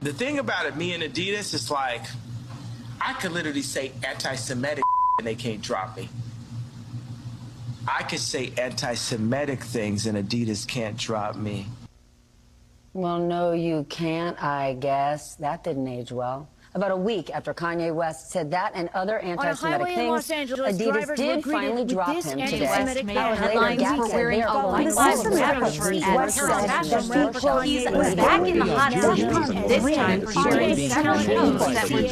The thing about it, me and Adidas, is like, I could literally say anti-Semitic and they can't drop me. I could say anti-Semitic things and Adidas can't drop me. Well, no, you can't, I guess. That didn't age well. About a week after Kanye West said that and other anti-Semitic things, Adidas did finally drop him today. Hours later, Gap said they're following all of the He's back in the hot seat, this time for sharing several posts that were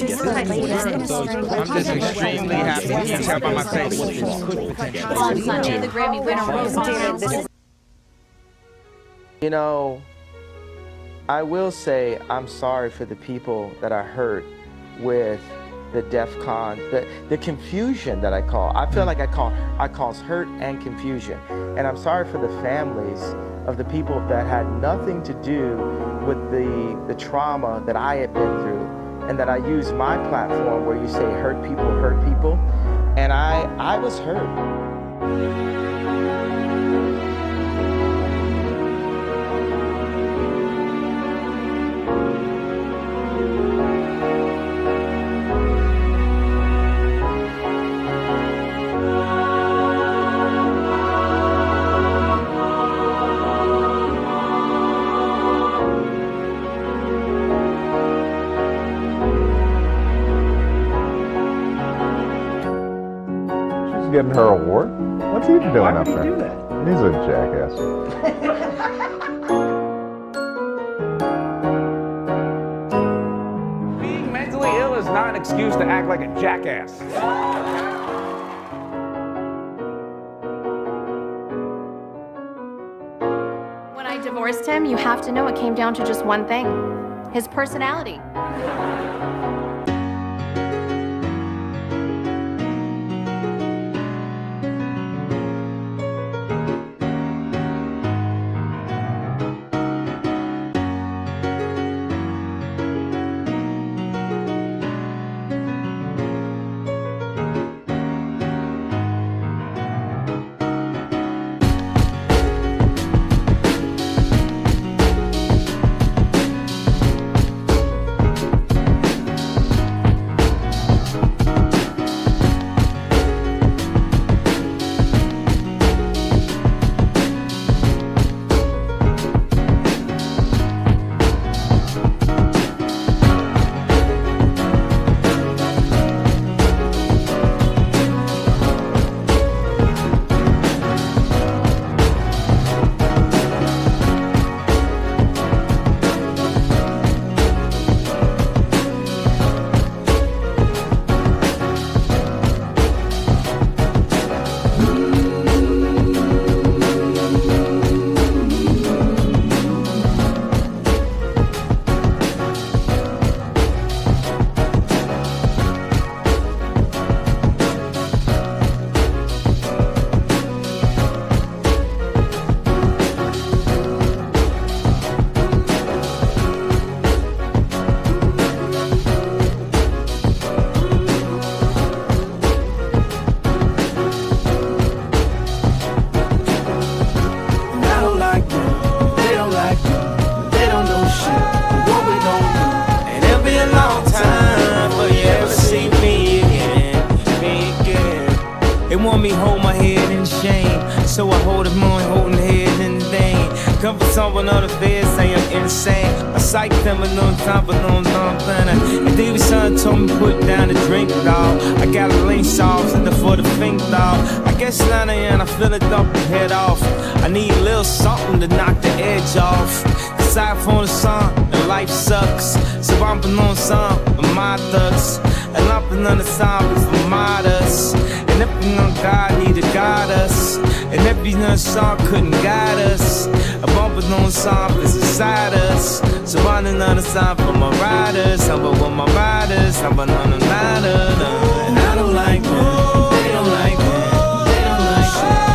I'm just extremely happy to tap on my face. on Sunday. The Grammy winner Rose. You know, I will say I'm sorry for the people that are hurt with the DEF CON, the confusion that I call. I feel like I cause hurt and confusion. And I'm sorry for the families of the people that had nothing to do with the trauma that I had been through, and that I use my platform where you say hurt people. And I was hurt. Getting her award? What's he doing up there? Do that? He's a jackass. Being mentally ill is not an excuse to act like a jackass. When I divorced him, you have to know it came down to just one thing: his personality. So I hold him on, holding head in vain. Come for someone on the bed, say I'm insane. I psych them a long time, but no plan. And David son told me put down the drink, dawg. I got a lane sauce in the for the fink, dawg. I guess 9 a.m. I feel it dump the head off. I need a little something to knock the edge off. Decide for the song, and life sucks. So I'm on some of my thugs. And I'm on the song for martyrs. And if we know God need to guide us. And if we know song couldn't guide us. A bumping on song is inside us. So I'm another song for my riders. I'm with my riders. I'm on the ladder. And I don't like that. They don't like that. They don't like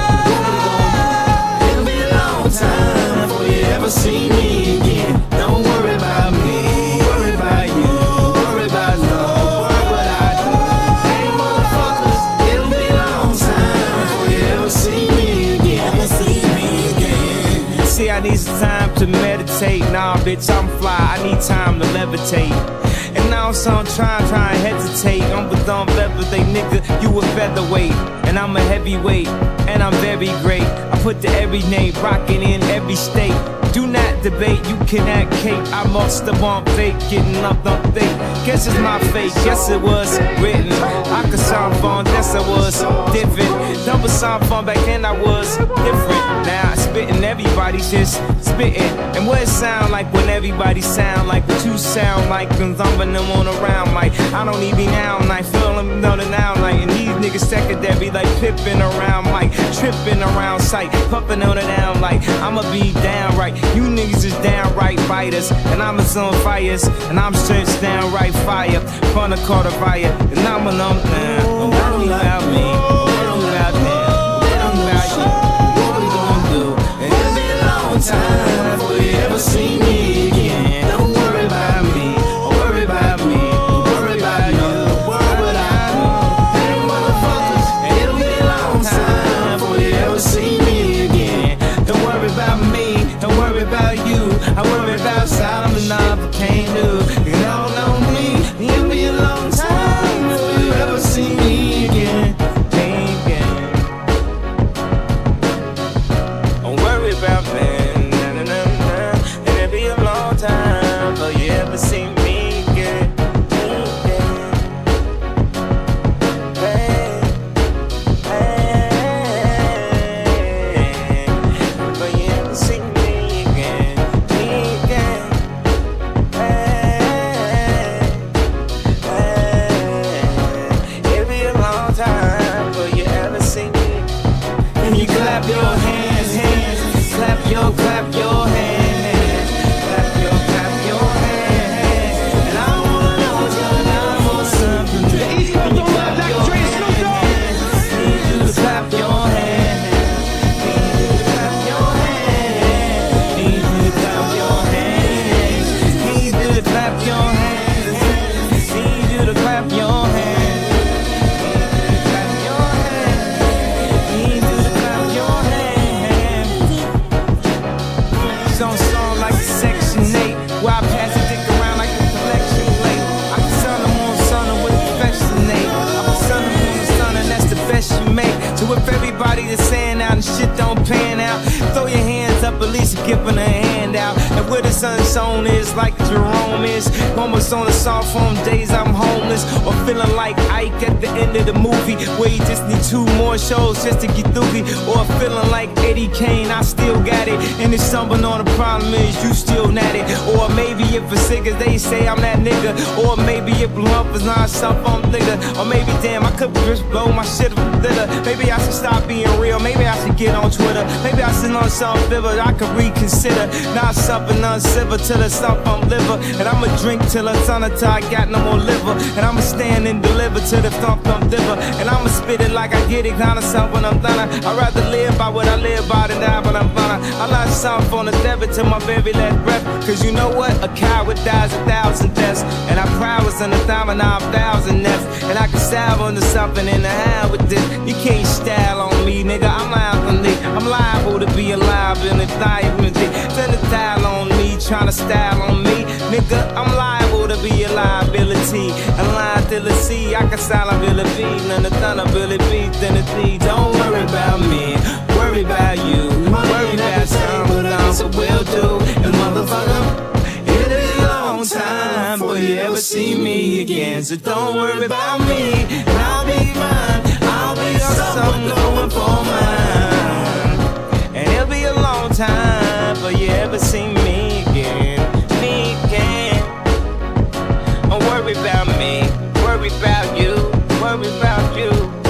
that. It'll be a long time before you ever see me again. Don't worry about me. Worry about you. Worry about love. Worry what I do. Hey motherfuckers, it'll be a long time before you ever see me again. Ever see me again. say I need some time to meditate. Nah, bitch, I'm fly, I need time to levitate. And now I'm trying to hesitate. I'm a dumb featherweight, nigga, you a featherweight. And I'm a heavyweight, and I'm very great. I put the every name, rockin' in every state. Do not debate, you cannot cape. I must have on fake, getting up on fake. Guess it's my fate, guess it was written. I could sound fun, guess I was different. Double sound fun, back then I was different. Now I spittin', everybody's just spittin'. And what it sound like when everybody sound like what you sound like? Cause I'm them on around like I don't even now like feel them know the now like. And these niggas secondary like pippin' around like trippin' around sight, puffin' on it down like I'ma be downright. You niggas is downright fighters, and I'm on fires, and I'm straight downright fire. From the Carter fire, and I'm a numb now. What about me? What about them? What about you? What we gonna do? And it'll be a long time before you ever see me again. Don't worry about me, or worry about me, or worry about you. Worry what I do. Hey, motherfuckers, and it'll be a long time before you ever see me again. Don't worry about me. Don't worry about you, I worry about Solomon, I can't do. You don't know me, it'll be a long time before you ever see me again. Don't worry about me, nah, nah, nah, nah. It'll be a long time before you ever see me again. But you ever see me again. It'll be a long time before you ever see me. And you clap your hands, hands, clap your hands, clap your hands. And I wanna know what's going on for something. The East Coast don't laugh like a train, Snoop Dogg. Need you to clap your hands. Need you to clap your hands. Need you to clap your hands. Need you to clap your hands. Need you to clap your hands. Don't sound like a Section 8, where I pass the dick around like a collection plate. I can son them on son with affectionate. I can son them on the son, and that's the best you make. So if everybody is saying out and shit don't pan out, throw your hands up, at least giving a hand out. And where the sun shone is like Jerome is. Almost on the soft phone days I'm homeless, or feeling like Ike at the end of the movie, where you just need 2 more shows just to get through it. Or feeling like Eddie Kane, I still got it, and it's something on the problem is you still not it. Or maybe if it's sick as they say I'm that nigga. Or maybe if blew up is not something I'm nigga. Or maybe damn I could just blow my shit with glitter. Maybe I should stop being real, maybe I should get on Twitter. Maybe I should on some vivid I could reconsider. Not something uncivil till it's something I'm liver. And I'ma drink till it's on until I got no more liver. And I'ma stand and deliver to the thump diver. And I'ma spit it like I get it, kinda something I'm done. I'd rather live by what I live by than die when I'm done. I like something on the debit to my very last breath. Cause you know what? A coward dies 1,000 deaths. And I prowess in 1,000 nests. And I can stab onto something in the hand with this. You can't style on me, nigga. I'm liable to be alive in a diamond. Send a style on me, tryna style on me. Nigga, I'm liable to be a liability. A liability, I can style a ability. None of the ability, then the thing. Don't worry about me, worry about you. Worry about someone else, I will do. And motherfucker, it'll be a long time before you ever see me again. So don't worry about me, and I'll be mine. I'll be someone going for mine. And it'll be a long time before you ever see me again. Me again. Don't worry about me, worry about you. Worry about you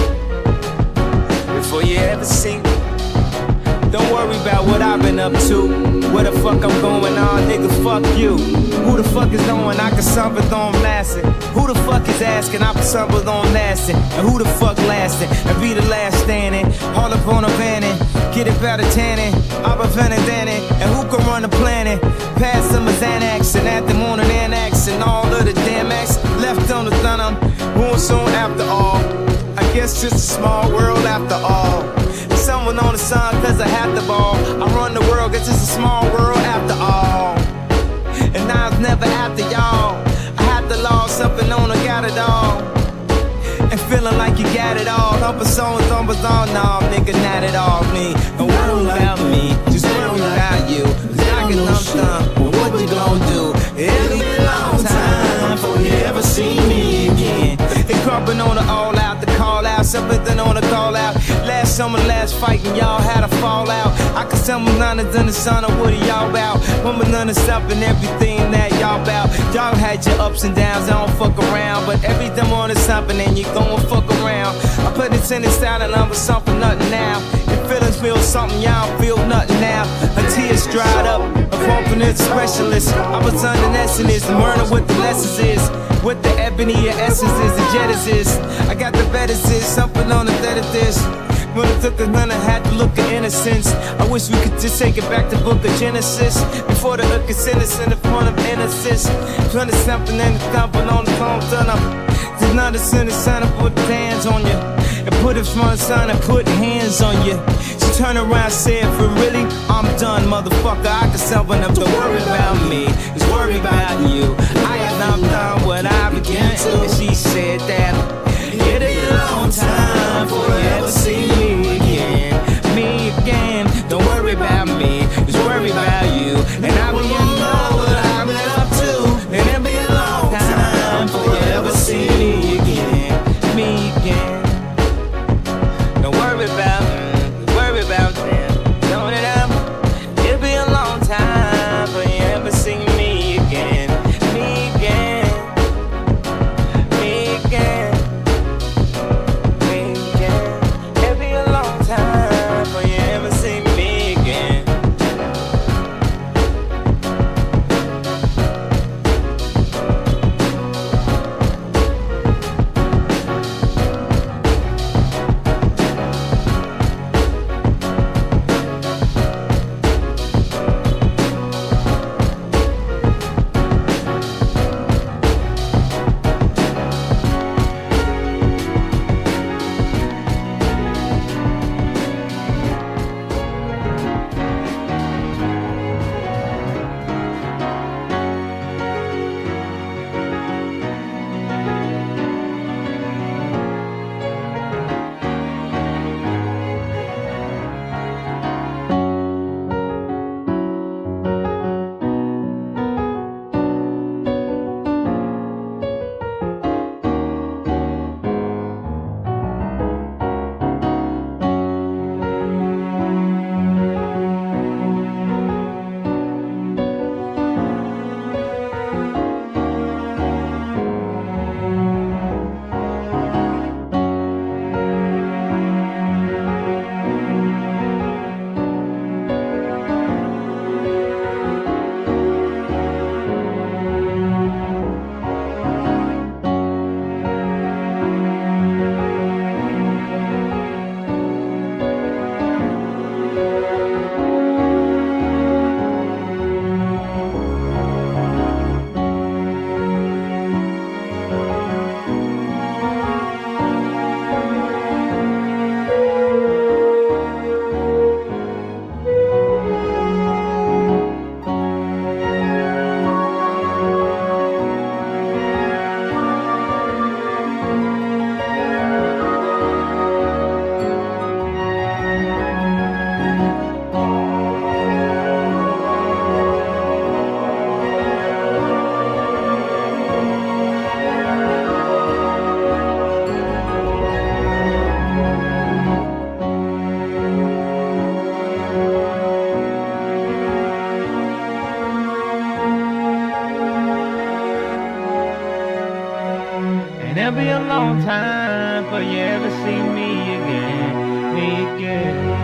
before you ever see me. Don't worry about what I've been up to. Where the fuck I'm going on, nigga, fuck you. Who the fuck is knowing I can suffer on lasting? Who the fuck is asking I can suffer on lasting? And who the fuck lasting? And be the last standing. All up on a vanning. Get it better tanning. I'm a Danny. And who can run the planet? Pass some of Xanax and at them on an annex. And all of the damn acts left on the thunum. Won't soon after all. I guess just a small world after all. Someone on the sun cause I have the ball. I run the world, get This is a small world after all. And I was never after y'all. I had the law, something on, I got it all. And feeling like you got it all. Thumpers on, no, nigga, not at all me. Don't worry about me, just worry about you. Cause I can thump, well, what you gon' do? It'll be a long time before you ever see me again. They crumping on the all out, the call out, something on the call out. Last summer, last fight, and y'all had a fallout. I could tell my none in the sun, or what are y'all about? Woman, none of something, everything that y'all about. Y'all had your ups and downs, I don't fuck around. But every time on is something, and you gon' fuck around. I put it in the style, and I'm for something, nothing now. Your feelings feel something, y'all feel nothing now. Her tears dried up, a confidence specialist. I was under essence, learning what the lessons is. What the ebony and essence is, the genesis. I got the better sis, something on the better this. When it took a none, I had to look at innocence. I wish we could just take it back to book of Genesis. Before the hook is innocent in front of innocence. 20 something and the thumping on the phone, done up. There's not a sinner sign, I put hands on you. And put it front sign, I put hands on you. She turned around and said, for really, I'm done, motherfucker. I can sell enough to worry about me. Just worry about you. I am done what I began to. And she said that it'll be a long time before you ever see me again. Me again. Don't worry about me, just worry about you. And I will know what I've been up to. And it'll be a long time before you ever see me again. Me again. Don't worry about me, worry about them. Don't it up? It'll be a long time before you ever see me again. Me again. Me again. Me again. It'll be a long time before you ever see me again. And it'll be a long time before you ever see me again, me again.